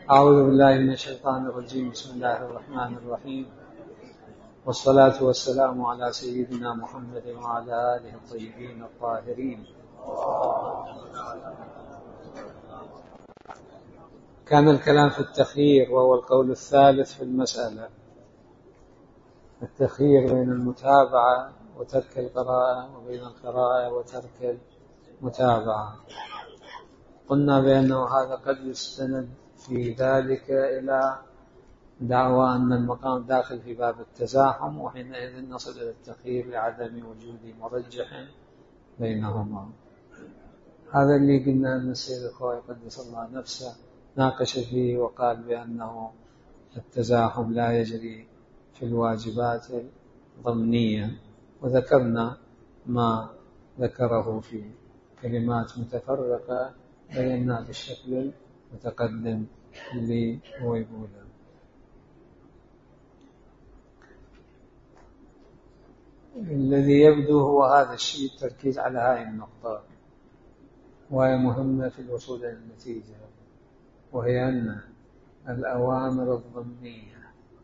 أعوذ بالله من الشيطان الرجيم. بسم الله الرحمن الرحيم، والصلاة والسلام على سيدنا محمد وعلى آله الطيبين الطاهرين. كان الكلام في التخيير، وهو القول الثالث في المسألة، التخيير بين المتابعة وترك القراءة وبين القراءة وترك المتابعة. قلنا بأنه هذا قد يستند في ذلك إلى دعوى أن المقام داخل في باب التزاحم، وحينئذ نصل إلى التخيير لعدم وجود مرجح بينهما. هذا اللي قلنا أن السيد الخوئي قدس الله نفسه ناقش فيه وقال بأنه التزاحم لا يجري في الواجبات الضمنية، وذكرنا ما ذكره في كلمات متفرقة بينا بالشكل المتقدم اللي هو يقوله. الذي يبدو هو هذا الشيء، التركيز على هذه النقطة، وهي مهمة في الوصول إلى النتيجة، وهي أن الأوامر الضمنية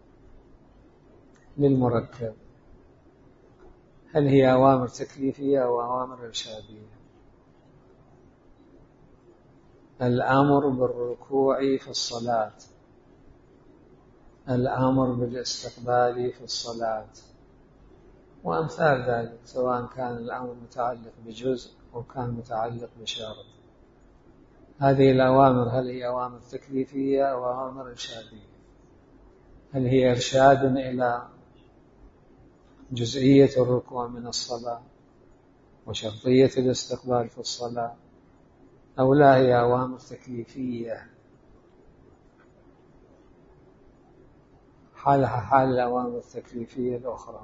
للمركب هل هي أوامر تكليفية أو أوامر إرشادية؟ الأمر بالركوع في الصلاة، الأمر بالاستقبال في الصلاة، وأمثال ذلك، سواء كان الأمر متعلق بجزء أو كان متعلق بشرط. هذه الأوامر هل هي أوامر تكليفية أو أوامر إرشادية؟ هل هي إرشاد إلى جزئية الركوع من الصلاة وشرطية الاستقبال في الصلاة، أو لا هي أوامر تكليفية حالها حال الأوامر التكليفية الأخرى؟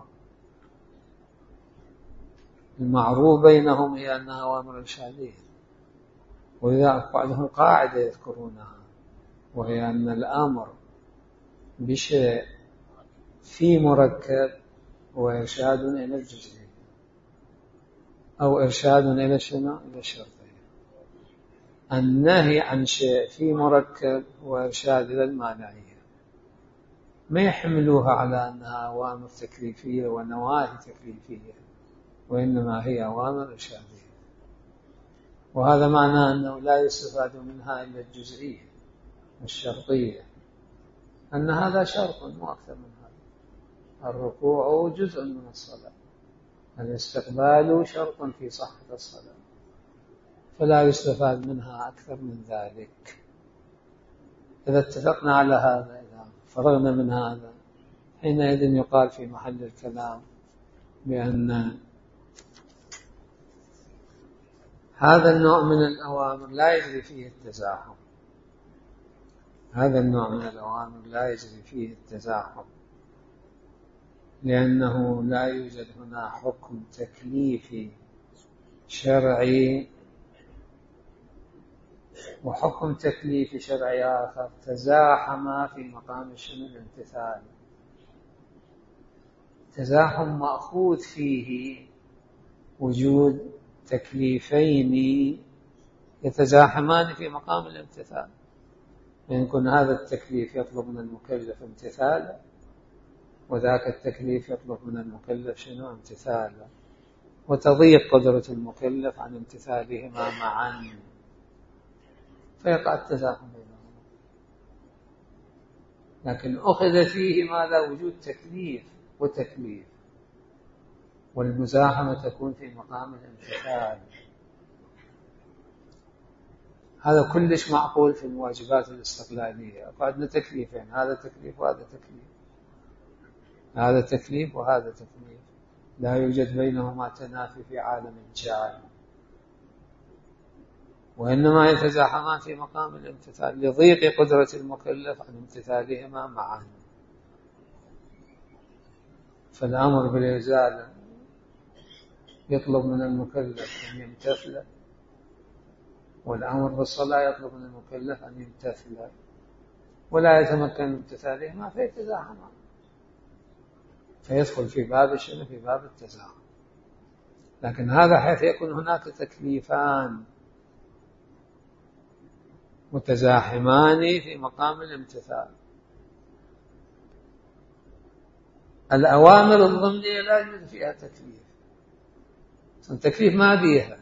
المعروف بينهم هي أنها أوامر إرشادية، ولذلك بعضهم قاعدة يذكرونها، وهي أن الأمر بشيء في مركب هو إرشاد إلى الجزئية، أو إرشاد إلى شنو؟ إلى الشرطية. النهي عن شيء في مركب هو إرشاد إلى المانعية. ما يحملوها على أنها أوامر تكليفية ونواهي تكليفية، وإنما هي أوامر إرشادية. وهذا معناه أنه لا يستفاد منها إلا الجزئية الشرطية، أن هذا شرط مو أكثر من هذا. الركوع جزء من الصلاة، الاستقبال شرط في صحة الصلاة، فلا يستفاد منها أكثر من ذلك. إذا اتفقنا على هذا، إذا فرغنا من هذا، حينئذ يقال في محل الكلام بأن هذا النوع من الأوامر لا يجري فيه التزاحم. هذا النوع من الأوامر لا يجري فيه التزاحم، لأنه لا يوجد هنا حكم تكليفي شرعي وحكم تكليفي شرعي آخر تزاحم في مقام شنو؟ الامتثال. تزاحم مأخوذ فيه وجود تكليفين يتزاحمان في مقام الامتثال، يكون هذا التكليف يطلب من المكلف امتثاله، وذاك التكليف يطلب من المكلف شنو؟ امتثاله، وتضيق قدرة المكلف عن امتثالهما معا، فيقع التزاحم بينهما. لكن أخذ فيه ماذا؟ وجود تكليف وتكليف، والمزاحمة تكون في مقام الامتثال. هذا كلش معقول في الواجبات الاستقلالية. قعدنا تكليفين، هذا تكليف وهذا تكليف، هذا تكليف وهذا تكليف، لا يوجد بينهما تنافي في عالم الجعل، وإنما يتزاحمان في مقام الامتثال لضيق قدرة المكلف عن امتثالهما معا. فالأمر بالإزالة يطلب من المكلف أن يمتثل، والأمر بالصلاة يطلب من المكلف أن يمتثل، ولا يتمكن من امتثالهما فيتزاحمان، فيدخل في باب شنو؟ في باب التزاحم. لكن هذا حيث يكون هناك تكليفان متزاحمان في مقام الامتثال. الأوامر الضمنية لا يوجد فيها تكليف، التكليف ما بيها.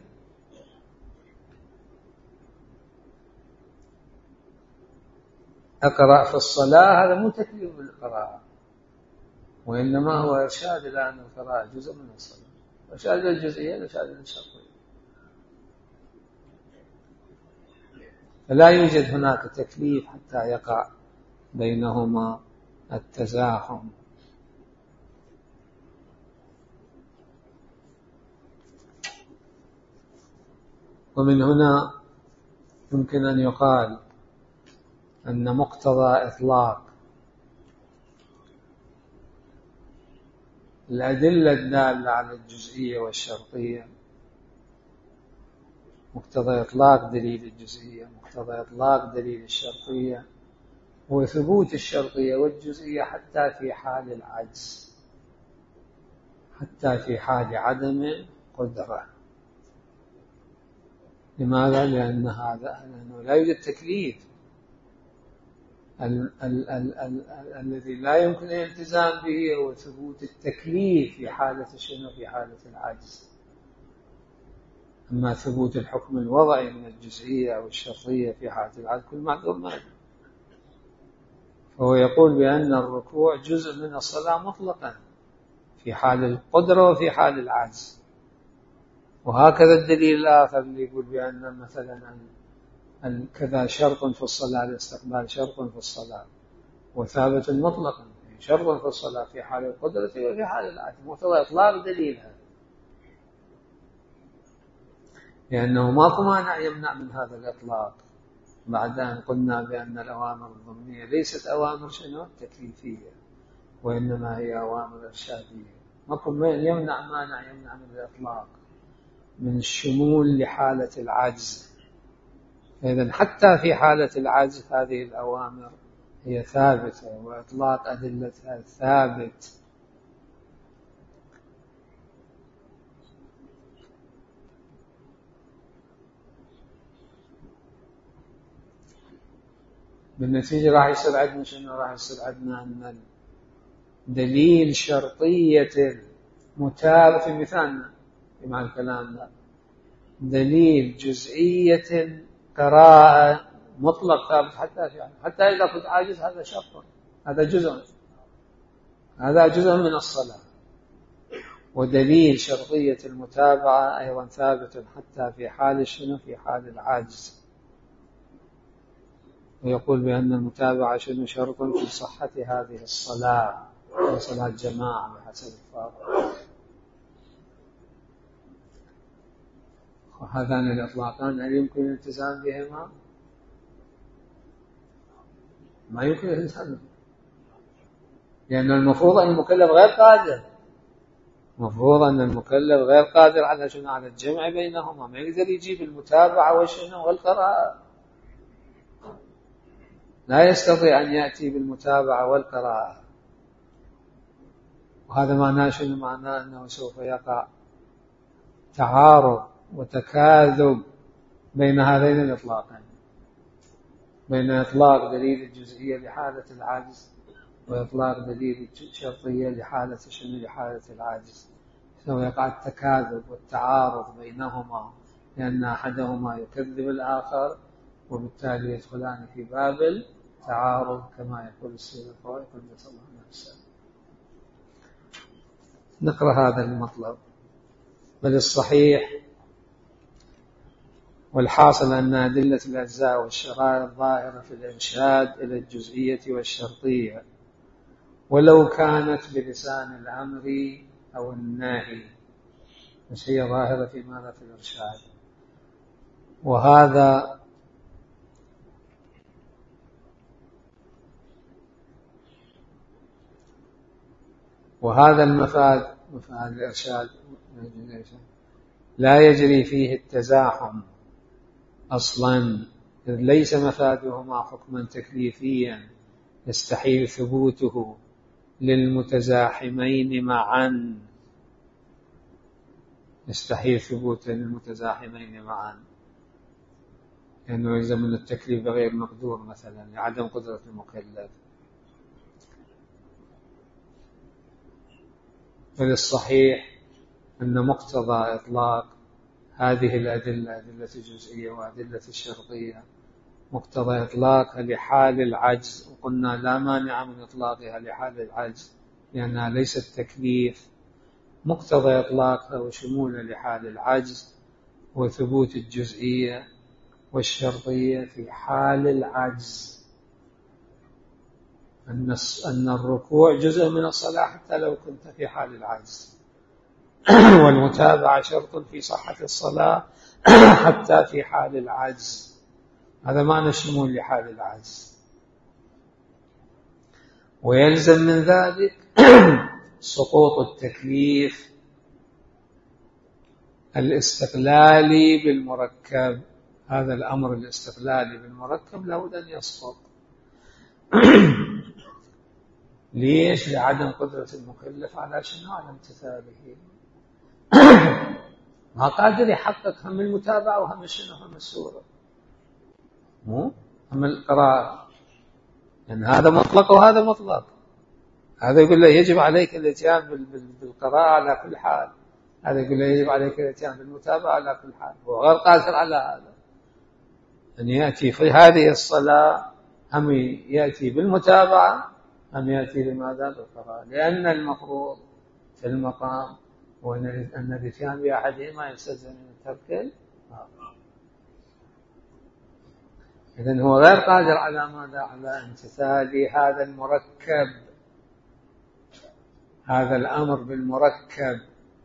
أقرأ في الصلاة هذا مو تكليف بالقراءة، وإنما هو إرشاد إلى أن القراءة جزء من الصلاة، إرشاد للجزئية إرشاد للشرطية. فلا يوجد هناك تكليف حتى يقع بينهما التزاحم. ومن هنا يمكن أن يقال أن مقتضى إطلاق الأدلة الدالة على الجزئية والشرطية، مقتضى إطلاق دليل الجزئية، مقتضى إطلاق دليل الشرطية، هو ثبوت الشرطية والجزئية حتى في حال العجز، حتى في حال عدم القدرة. لماذا؟ لأنه لا يوجد تكليف. الذي لا يمكن الالتزام به هو ثبوت التكليف في حالة شنو؟ في حالة العجز. أما ثبوت الحكم الوضعي من الجزئية أو الشرطية في حالة العجز كل معذور ما. فهو يقول بأن الركوع جزء من الصلاة مطلقا في حال القدرة وفي حال العجز. وهكذا الدليل الآخر اللي يقول بأن مثلا كذا شرط في الصلاة، الاستقبال شرط في الصلاة وثابت مطلقا، شرط في الصلاة في حال القدرة وفي حال العجز، مقتضى إطلاق دليلها، لأنه ماكو مانع يمنع من هذا الإطلاق بعد أن قلنا بأن الأوامر الضمنية ليست أوامر شنو؟ تكليفية، وإنما هي أوامر إرشادية. ماكو مانع يمنع من الإطلاق، من الشمول لحالة العجز. إذن حتى في حالة العجز هذه الأوامر هي ثابتة، وإطلاق أدلتها ثابت. بالنتيجة راح يصير عندنا شنو؟ راح يصير عندنا أن دليل شرطية المتابعة في مثالنا مع الكلام ده، دليل جزئية قراءة مطلق ثابت حتى إذا كنت عاجز، هذا شرط، هذا جزء من الصلاة. ودليل شرطية المتابعة أيضا ثابت حتى في حال شنو؟ في حال العاجز. ويقول بأن المتابعة شنو؟ شرط في صحة هذه الصلاة، في صلاة جماعة بحسب الفاضل. وهذان الإطلاقان هل يمكن الالتزام بهما؟ ما يمكن الالتزام بهما، لأن المفروض أن المكلف غير قادر، مفروض أن المكلف غير قادر على شنو؟ على الجمع بينهما، ما يقدر يجيب المتابعة والشنو؟ والقراءة، لا يستطيع أن يأتي بالمتابعة والقراءة. وهذا معناه شنو؟ معناه أنه سوف يقع تعارض وتكاذب بين هذين الإطلاقين، بين إطلاق دليل الجزئية لحالة العجز وإطلاق دليل الشرطية لحالة شنو؟ لحالة العجز. سوف يقع التكاذب والتعارض بينهما، لأن أحدهما يكذب الآخر، وبالتالي يدخلان في باب التعارض كما يقول السيد الفوائد قدس الله نفسه. نقرأ هذا المطلب. بل الصحيح والحاصل أن أدلة الأجزاء والشرائع الظاهرة في الإرشاد إلى الجزئية والشرطية، ولو كانت بلسان الأمر أو النهي، بس هي ظاهرة في ماذا؟ في الإرشاد. وهذا المفاد، مفاد الإرشاد، لا يجري فيه التزاحم أصلا، إذ ليس مفادهما حكما تكليفيا يستحيل ثبوته للمتزاحمين معا، يستحيل ثبوته للمتزاحمين معا. لأنه يلزم من التكليف بغير مقدور مثلا لعدم قدرة المكلف. فللصحيح أن مقتضى إطلاق هذه الأدلة، أدلة الجزئية وأدلة الشرطية، مقتضى إطلاقها لحال العجز، وقلنا لا مانع من إطلاقها لحال العجز لأنها ليست تكليف. مقتضى إطلاقها وشمولها لحال العجز وثبوت الجزئية والشرطية في حال العجز، أن الركوع جزء من الصلاة حتى لو كنت في حال العجز، والمتابعة شرط في صحة الصلاة حتى في حال العجز. هذا معنى الشمول لحال العجز. ويلزم من ذلك سقوط التكليف الاستقلالي بالمركب. هذا الأمر الاستقلالي بالمركب لابد أن يسقط. ليش؟ لعدم قدرة المكلف على شنو؟ على امتثاله. ما قادر يحقق هم المتابعة وهم شنو؟ هم السورة، هم القراءة، يعني هذا مطلق وهذا مطلق. هذا يقول له يجب عليك الاتيان بالقراءة على كل حال، هذا يقول له يجب عليك الاتيان بالمتابعة على كل حال. هو غير قادر على هذا، أن يأتي في هذه الصلاة هم يأتي بالمتابعة هم يأتي بماذا؟ بالقراءة، لأن المفروض في المقام هو أن الاتيان بأحدهما يستلزم من ترك. إذن هو غير قادر على ماذا؟ على امتثال هذا المركب، هذا الأمر بالمركب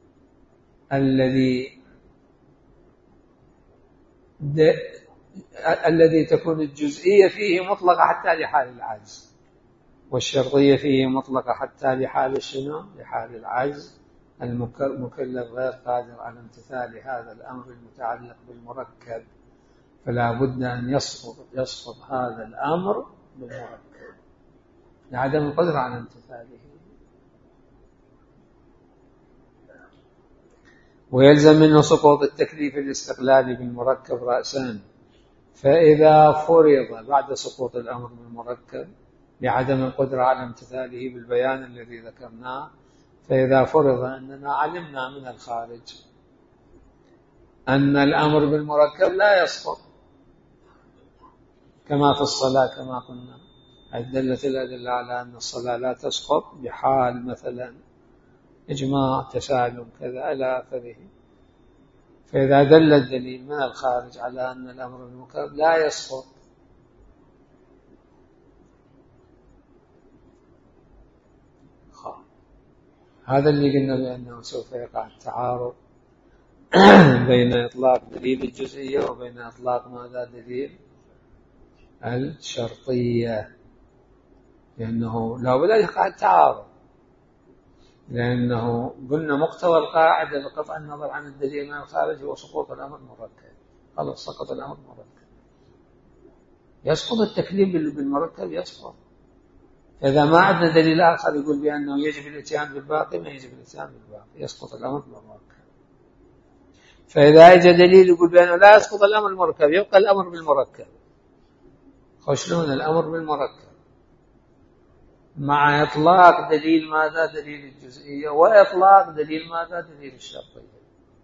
الذي تكون الجزئية فيه مطلقة حتى لحال العجز، والشرطية فيه مطلقة حتى لحال شنو؟ لحال العجز. المكلف غير قادر على امتثال هذا الأمر المتعلق بالمركب، فلا بد أن يسقط هذا الأمر بالمركب لعدم القدرة على امتثاله. ويلزم منه سقوط التكليف الاستقلالي بالمركب رأسا. فإذا فرض بعد سقوط الأمر بالمركب لعدم القدرة على امتثاله بالبيان الذي ذكرناه، فإذا فرض أننا علمنا من الخارج أن الأمر بالمركب لا يسقط كما في الصلاة كما قلنا، دلت الأدلة على أن الصلاة لا تسقط بحال مثلا إجماع تسالم كذا إلى آخره. فإذا دل الدليل من الخارج على أن الأمر بالمركب لا يسقط، هذا اللي قلنا بأنه سوف يقع التعارض بين إطلاق دليل الجزئية وبين إطلاق ماذا؟ دليل الشرطية، لأنه لا بد أن يقع التعارض، لأنه قلنا مقتضى القاعدة بقطع النظر عن الدليل من الخارج هو سقوط الأمر المركب. خلاص سقط الأمر المركب، يسقط التكليف بالمركب، يسقط. إذا ما عندنا دليل آخر يقول بأنه يجب الاتيان بالباقي، ما يجب الاتيان بالباقي، يسقط الأمر بالمركب. فإذا أجى دليل يقول بأنه لا يسقط الأمر المركب يبقى الأمر بالمركب. خشلون الأمر بالمركب مع إطلاق دليل ماذا؟ دليل الجزئية، وإطلاق دليل ماذا؟ دليل الشرطية.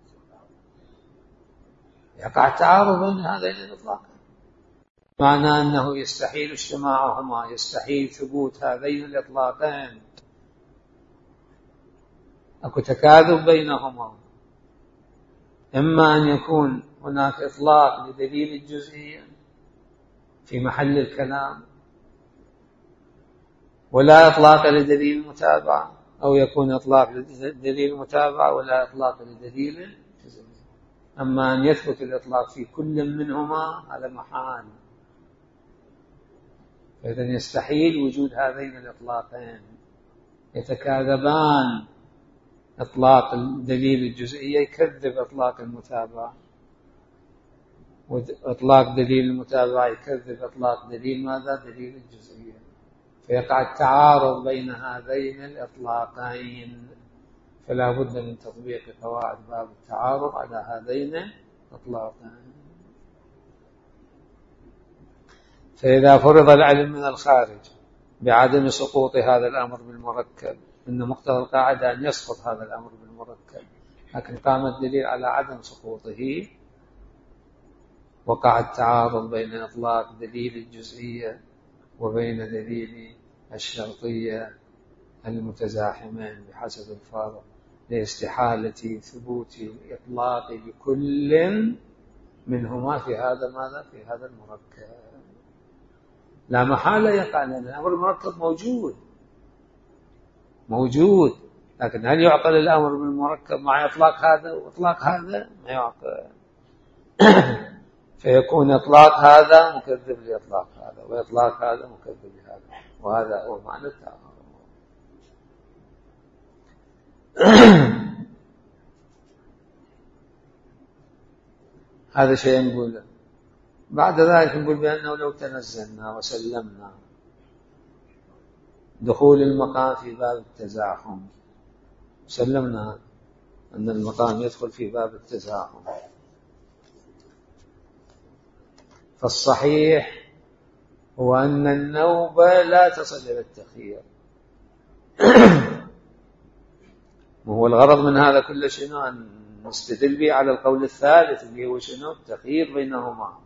يقع التعارض بين هذين الإطلاقين، معنى أنه يستحيل اجتماعهما، يستحيل ثبوت هذين الإطلاقين، أكو تكاذب بينهما. إما أن يكون هناك إطلاق لدليل الجزئية في محل الكلام ولا إطلاق لدليل المتابعة، أو يكون إطلاق لدليل المتابعة ولا إطلاق لدليل الجزئية. أما أن يثبت الإطلاق في كل منهما هذا محال، فإذا يستحيل وجود هذين الإطلاقين، يتكاذبان. إطلاق دليل الجزئية يكذب إطلاق المتابعة، وإطلاق دليل المتابعة يكذب إطلاق دليل ماذا؟ دليل الجزئية. فيقع التعارض بين هذين الإطلاقين، فلا بد من تطبيق قواعد باب التعارض على هذين الإطلاقين. فإذا فرض العلم من الخارج بعدم سقوط هذا الأمر بالمركب، إن مقتضى القاعدة أن يسقط هذا الأمر بالمركب، لكن قام الدليل على عدم سقوطه، وقع التعارض بين إطلاق دليل الجزئية وبين دليل الشرطية المتزاحمين بحسب الفارق، لاستحالة ثبوت الإطلاق لكل منهما في هذا ماذا؟ في هذا المركب. لا محالة يقع، لأن الأمر المركب موجود، لكن هل يعقل الأمر بالمركب مع إطلاق هذا وإطلاق هذا؟ ما يعقل. فيكون إطلاق هذا مكذب لإطلاق هذا، وإطلاق هذا مكذب لهذا، وهذا هو معنى التعارض. هذا شيء نقوله. بعد ذلك نقول بأنه لو تنزلنا وسلمنا دخول المقام في باب التزاحم، سلمنا أن المقام يدخل في باب التزاحم، فالصحيح هو أن النوبة لا تصل إلى التخيير. وهو الغرض من هذا كله شنو؟ أن نستدل به على القول الثالث اللي هو شنو؟ التخيير بينهما.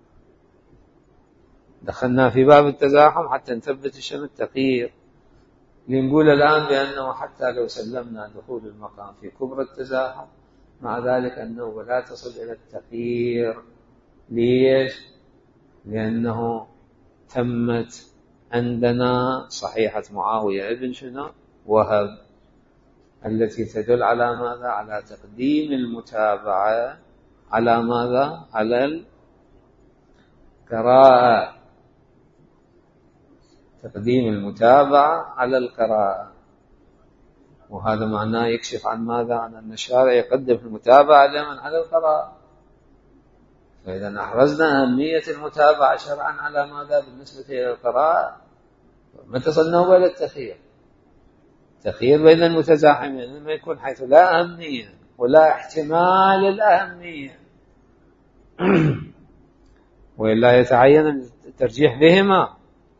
دخلنا في باب التزاحم حتى نثبت شنو؟ التخيير. لنقول الآن بأنه حتى لو سلمنا دخول المقام في كبرى التزاحم، مع ذلك النوبة لا تصل إلى التخيير. ليش؟ لأنه تمت عندنا صحيحة معاوية ابن شنو؟ وهب، التي تدل على ماذا؟ على تقديم المتابعة على ماذا؟ على القراءة، تقديم المتابعة على القراءة. وهذا معناه يكشف عن ماذا؟ عن أن الشارع يقدم المتابعة لمن؟ على القراءة. فإذا أحرزنا أهمية المتابعة شرعا على ماذا؟ بالنسبة إلى القراءة. ما تصلنا إلى التخيير، تخيير بين المتزاحمين لما يكون حيث لا أهمية ولا احتمال الأهمية، وإلا يتعين الترجيح بهما.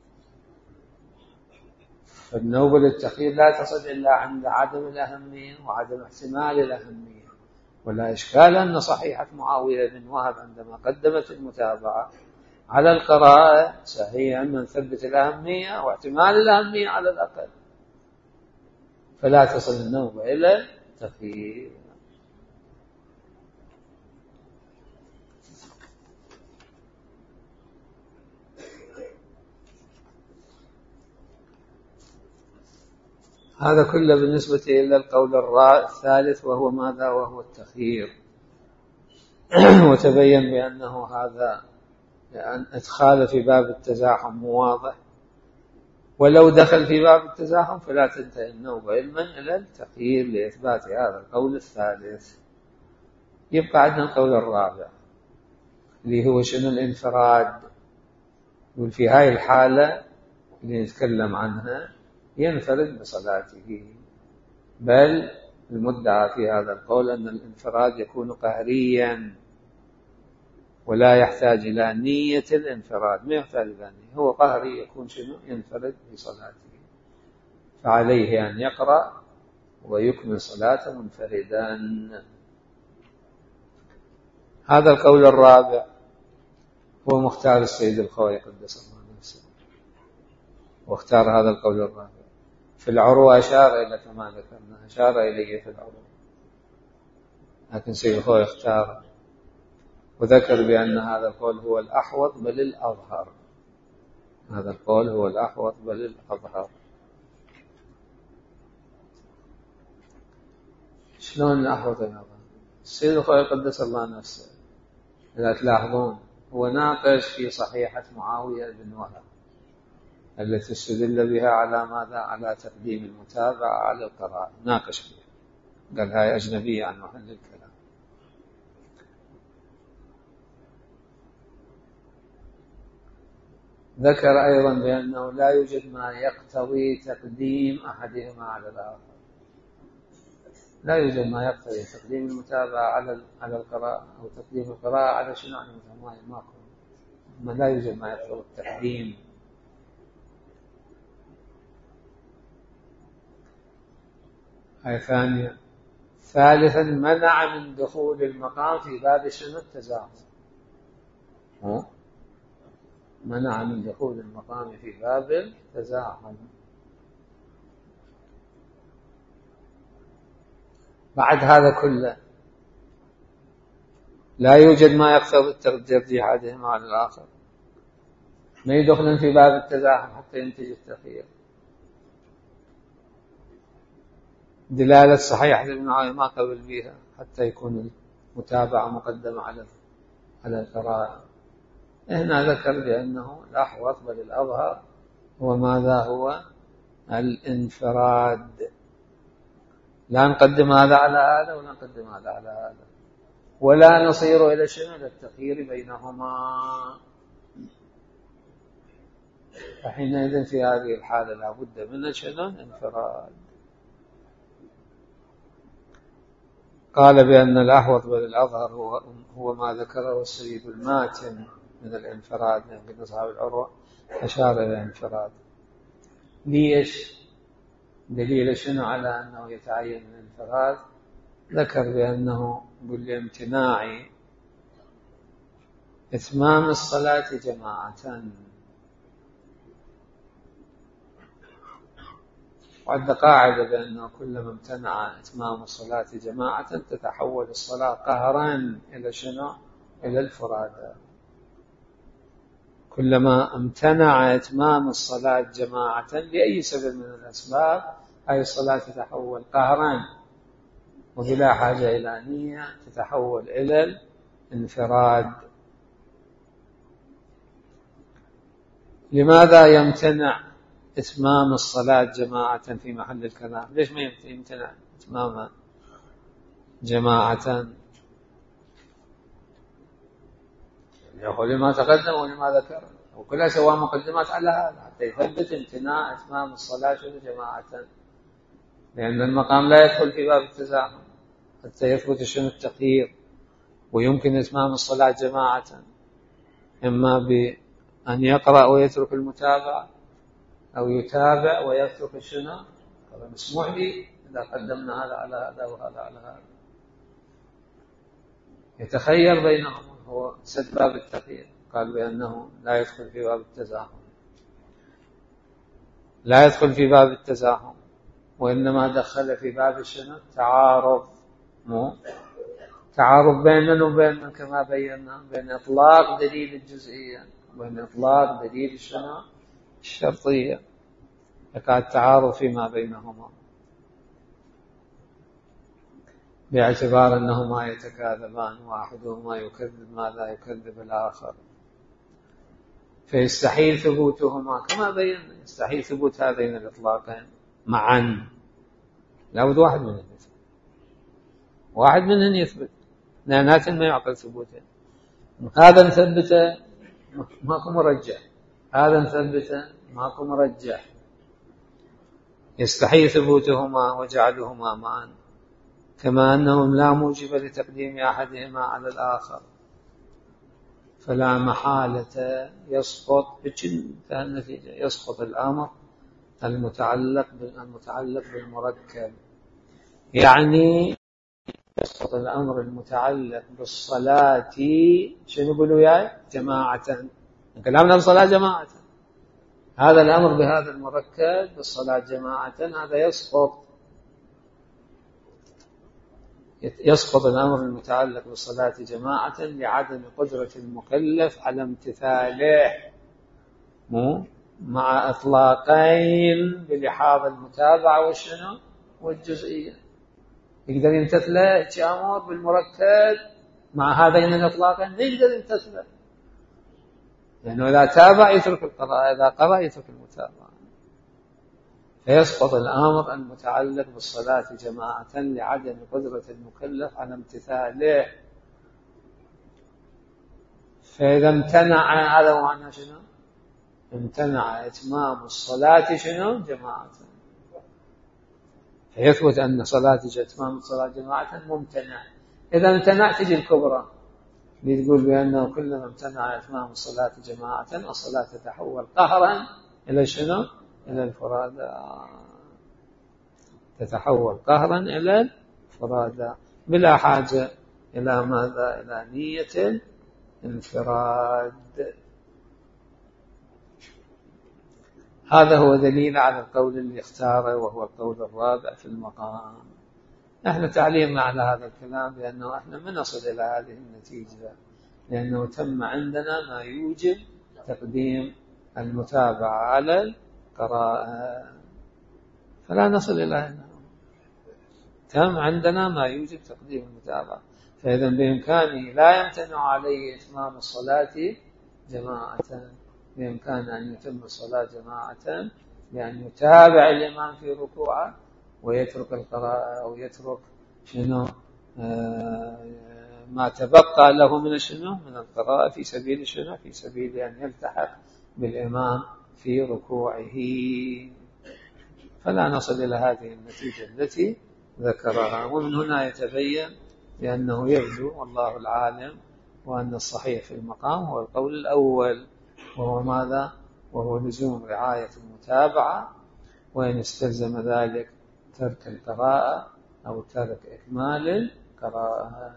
فالنوبة للتخيير لا تصل إلا عند عدم الأهمية وعدم احتمال الأهمية. ولا إشكال أن صحيحة معاوية بن وهب عندما قدمت المتابعة على القراءة صحيح أن نثبت الأهمية واحتمال الأهمية على الأقل، فلا تصل النوبة إلى التخيير. هذا كله بالنسبة إلى القول الثالث، وهو ماذا؟ وهو التخيير. وتبين بأنه هذا لأن إدخال في باب التزاحم واضح، ولو دخل في باب التزاحم فلا تنتهي النوبة علما إلى التخيير لإثبات هذا القول الثالث. يبقى عندنا القول الرابع اللي هو شنو؟ الانفراد. وفي هاي الحالة اللي نتكلم عنها ينفرد بصلاته، بل المدعى في هذا القول أن الانفراد يكون قهريا ولا يحتاج إلى نية الانفراد، ما يحتاج إلى نية، هو قهري يكون شنو؟ ينفرد بصلاته، فعليه أن يقرأ ويكمل صلاته منفردا. هذا القول الرابع هو مختار السيد الخوئي قدس الله نفسه، واختار هذا القول الرابع. في العروة أشار إلى كما ذكرنا، أشار إليه في العروة، لكن سيد الخوئي اختار وذكر بأن هذا القول هو الأحوط بل الأظهر. هذا القول هو الأحوط بل الأظهر. شلون الأحوط الأظهر؟ السيد الخوئي قدس الله نفسه إذا تلاحظون هو ناقش في صحيحة معاوية بن وهب التي استدل بها على ماذا؟ على تقديم المتابعة على القراءة، ناقش فيها، قال هاي أجنبية عن محل الكلام. ذكر أيضا بأنه لا يوجد ما يقتضي تقديم أحدهما على الآخر، لا يوجد ما يقتضي تقديم المتابعة على القراءة أو تقديم القراءة على شنو؟ على المتابعة. ما لا يوجد ما يقتضي التقديم. هاي ثانية. ثالثا منع من دخول المقام في باب شنو؟ التزاحم. منع من دخول المقام في باب التزاحم. بعد هذا كله لا يوجد ما يقتضي ترجيح أحدهما على الآخر، ما يدخلن في باب التزاحم حتى ينتج التخيير. دلالة صحيح ابن عاية ما قبل بها حتى يكون المتابعة مقدمة على القراءة. هنا ذكر بأنه الأحوط بل الأظهر هو ماذا؟ هو الانفراد. لا نقدم هذا على هذا ولا نقدم هذا على هذا، ولا نصير إلى شنو؟ إلى التخيير بينهما. فحينئذ في هذه الحالة لا بد من شنو؟ انفراد. قال بأن الأحوط بل الأظهر هو ما ذكره السيد الماتن من الانفراد، يعني أصحاب العروة أشار إلى الانفراد. ليش؟ دليل شنو على أنه يتعين الانفراد؟ ذكر بأنه بالامتناع إتمام الصلاة جماعة، وعند قاعدة بأنه كلما امتنع إتمام الصلاة جماعة تتحول الصلاة قهرا إلى شنو؟ إلى الفرادى. كلما امتنع إتمام الصلاة جماعة لأي سبب من الأسباب هذه الصلاة تتحول قهرا وبلا حاجة إلى نية، تتحول إلى الانفراد. لماذا يمتنع إتمام الصلاة جماعة في محل الكلام؟ ليش ما يمتنع إتمامها جماعة؟ يقول لما تقدم ولما ذكر، وكلها سواء مقدمات على هذا حتى يثبت امتناع إتمام الصلاة جماعة، لأن المقام لا يدخل في باب التزاحم حتى يثبت شنو؟ التخيير. ويمكن إتمام الصلاة جماعة إما بأن يقرأ ويترك المتابعة، أو يتابع ويترك شنو؟ مسموح لي إذا قدمنا هذا على هذا وهذا على هذا، يتخير بينهم، هو سد باب التخيير. قال بأنه لا يدخل في باب التزاحم، لا يدخل في باب التزاحم، وإنما دخل في باب شنو؟ تعارض. تعارض بيننا وبين كما بينا بين إطلاق دليل الجزئية وبين إطلاق دليل شنو؟ الشرطية. يقع التعارض فيما بينهما باعتبار أنهما يتكاذبان، واحدهما يكذب ما لا يكذب الآخر، فيستحيل ثبوتهما كما بينا، يستحيل ثبوت هذين الإطلاقين معا، لابد واحد منهم يثبت، لأنات ما يعقل ثبوته. هذا نثبته ماكو مرجح، هذا نثبته ماكو مرجح، يستحيل ثبوتهما وجعلهما معا، كما أنهم لا موجب لتقديم أحدهما على الآخر، فلا محالة يسقط النتيجة، يسقط الأمر المتعلق بالمركب. يعني يسقط الأمر المتعلق بالصلاة شنو يقولوا يا جماعة، كلامنا بالصلاة جماعة، هذا الأمر بهذا المركب بالصلاة جماعة هذا يسقط الأمر المتعلق بالصلاة جماعة لعدم قدرة المكلف على امتثاله، مع إطلاقين بلحاظ المتابعة والشنو؟ والجزئية. يقدر يمتثله أمر بالمركب مع هذين الإطلاقين، يقدر يمتثله، لأنه إذا تابع يترك القراءة، إذا قرأ يترك المتابعة. فيسقط الأمر المتعلق بالصلاة جماعة لعدم قدرة المكلف على امتثاله. فإذا امتنع، هذا معنى شنو؟ امتنع إتمام الصلاة شنو؟ جماعة. فيثبت أن إتمام الصلاة جماعة ممتنع. إذا امتنع تجي الكبرى، تقول بأنه كلما امتنع إتمام الصلاة جماعة الصلاة تتحول قهرا إلى شنو؟ إلى الفرادى، تتحول قهرا إلى الفرادى بلا حاجة إلى ماذا؟ إلى نية الانفراد. هذا هو دليل على القول اللي اختاره، وهو القول الرابع في المقام. نحن تعليقنا على هذا الكلام بأنه احنا ما نصل إلى هذه النتيجة، لأنه تم عندنا ما يوجب تقديم المتابعة على القراءة، فلا نصل إلى هنا. تم عندنا ما يوجب تقديم المتابعة، فإذا بإمكانه لا يمتنع عليه إتمام الصلاة جماعة، بإمكانه أن يتم الصلاة جماعة بأن يتابع الإمام في ركوعه ويترك القراءة، أو يترك شنو ما تبقى له من شنو من القراءة في سبيل شنو في سبيل أن يلتحق بالإمام في ركوعه. فلا نصل إلى هذه النتيجة التي ذكرها. ومن هنا يتبين بأنه يبدو والله العالم وأن الصحيح في المقام هو القول الأول، وهو ماذا؟ وهو لزوم رعاية المتابعة، وإن استلزم ذلك ترك القراءة أو ترك إكمال القراءة.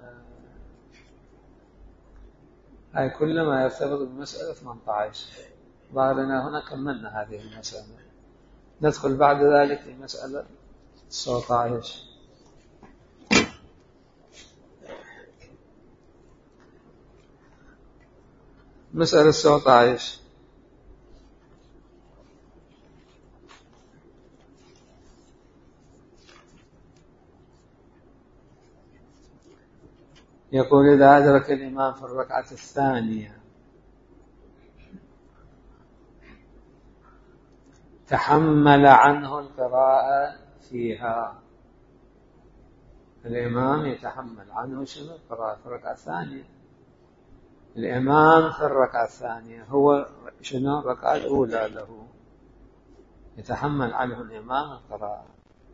هاي كل ما يرتبط بمسألة 18. بعدنا هنا كملنا هذه المسألة. ندخل بعد ذلك في مسألة 19. مسألة 19 يقول: إذا أدرك الإمام في الركعة الثانية تحمل عنه القراءة فيها. الإمام يتحمل عنه شنو؟ القراءة في الركعة الثانية. الإمام في الركعة الثانية هو شنو؟ الركعة الأولى له، يتحمل عنه الإمام القراءة.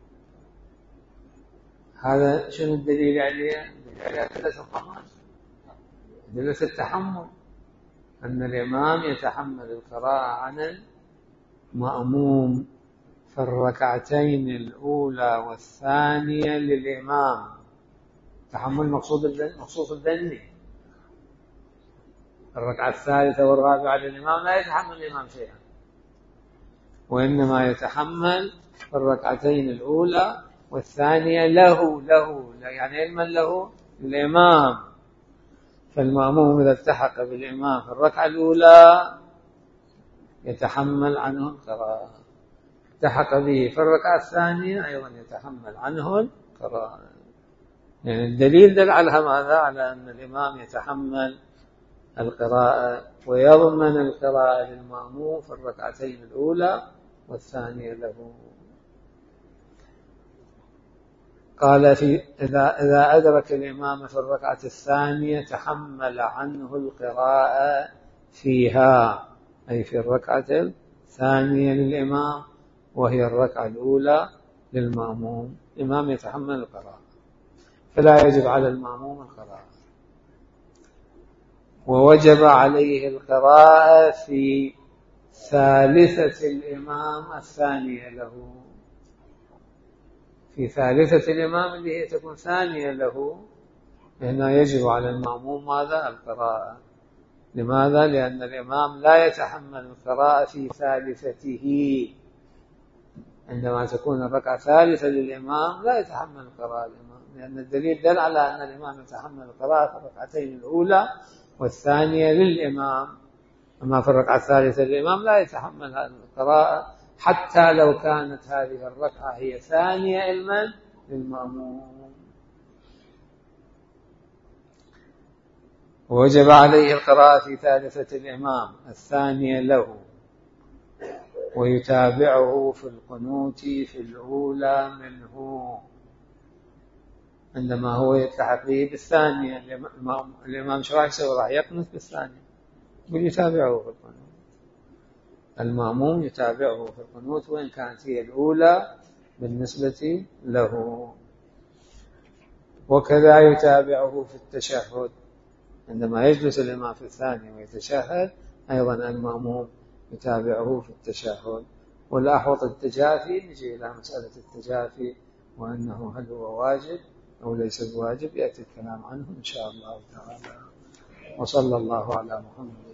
هذا شنو الدليل عليه؟ الدليل عليه أدلة الضمان، أدلة التحمل، أن الإمام يتحمل القراءة عن المأموم في الركعتين الأولى والثانية للإمام. تحمل مقصود الذني. الركعة الثالثة والرابعة للإمام لا يتحمل الإمام شيئا، وإنما يتحمل في الركعتين الأولى والثانية له يعني علما له الإمام. فالمأموم إذا التحق بالإمام في الركعة الأولى يتحمل عنه القراءة، التحق به في الركعة الثانية أيضا يتحمل عنه القراءة. يعني الدليل دل على ماذا؟ على أن الإمام يتحمل القراءة ويضمن القراءة للمأموم في الركعتين الأولى والثانية له. قال إذا أدرك الإمام في الركعة الثانية تحمل عنه القراءة فيها، أي في الركعة الثانية للإمام وهي الركعة الأولى للمأموم. الإمام يتحمل القراءة، فلا يجب على المأموم القراءة. ووجب عليه القراءة في ثالثة الإمام الثانية له، في ثالثة الإمام اللي هي تكون ثانية له، هنا يجب على المأموم ماذا؟ القراءة. لماذا؟ لأن الإمام لا يتحمل القراءة في ثالثته. عندما تكون الركعة ثالثة للإمام لا يتحمل القراءة الإمام، لأن الدليل دل على أن الإمام يتحمل القراءة في الركعتين الأولى والثانية للإمام. أما في الركعة الثالثة للإمام لا يتحمل هذه القراءة، حتى لو كانت هذه الركعة هي ثانية علما للمأموم. ووجب عليه القراءة في ثالثة الإمام الثانية له، ويتابعه في القنوت في الأولى منه، عندما هو يلتحق به بالثانية. الإمام شو راح يسوي؟ راح يقنط بالثانية ويتابعه في القنوت. المأموم يتابعه في القنوت وإن كانت هي الأولى بالنسبة له. وكذا يتابعه في التشهد، عندما يجلس الإمام في الثانية ويتشهد أيضا المأموم يتابعه في التشهد. والأحوط التجافي، نجي إلى مسألة التجافي وأنه هل هو واجب أو ليس بواجب، يأتي الكلام عنه إن شاء الله تعالى. وصلى الله على محمد.